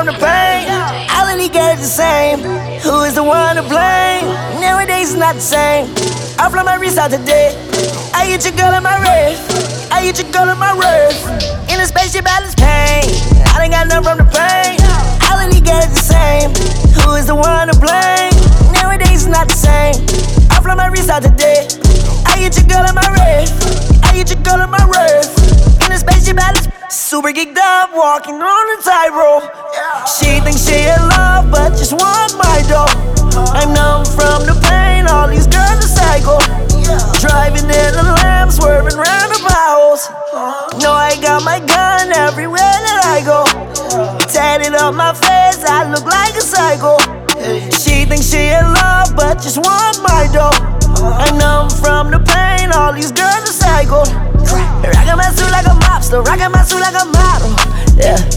from the pain. All of these girls the same. Who is the one to blame? Nowadays it's not the same. I fly my wrist out today. I get your girl in my wrist. I get your girl in my wrist. In a spaceship, balance pain. I done got nothing from the pain. All of these girls the same. Who is the one to blame? Nowadays it's not the same. I fly my wrist out today. I get your girl in my wrist. I get your girl in my wrist. In a spaceship, balance. Super geeked up, walking on a tightrope. She thinks she in love, but just want my dough. I'm numb from the pain, all these girls are psycho. Driving in a lamb, swerving round the potholes. Know I got my gun everywhere that I go. Tatted up my face, I look like a psycho. She thinks she in love, but just want my dough. I'm numb from the pain, all these girls are psycho. Rockin' my suit like a mobster, rockin' my suit like a model. Yeah.